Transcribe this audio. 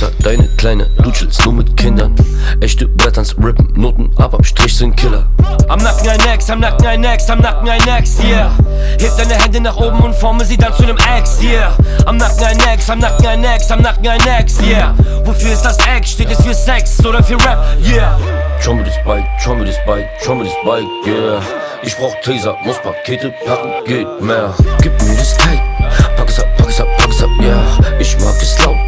Gangster, deine Kleine, du chillst nur mit Kindern. Echte Bretterns rippen, Noten ab am Strich sind Killer. Am Nacken ein Ex, am Nacken ein Ex, am Nacken ein Ex, yeah. Heb deine Hände nach oben und forme sie dann zu nem Ex, yeah. Am Nacken ein Ex, am Nacken ein Ex, am Nacken ein Ex, yeah. Wofür ist das Ex? Steht es für Sex oder für Rap, yeah. Schau mir das Bike, schau mir das Bike, schau mir das Bike, yeah. Ich brauch Taser, muss Pakete packen, geht mehr. Gib mir das Tape, pack es ab, pack es ab, pack es ab, yeah. Ich mag es laut,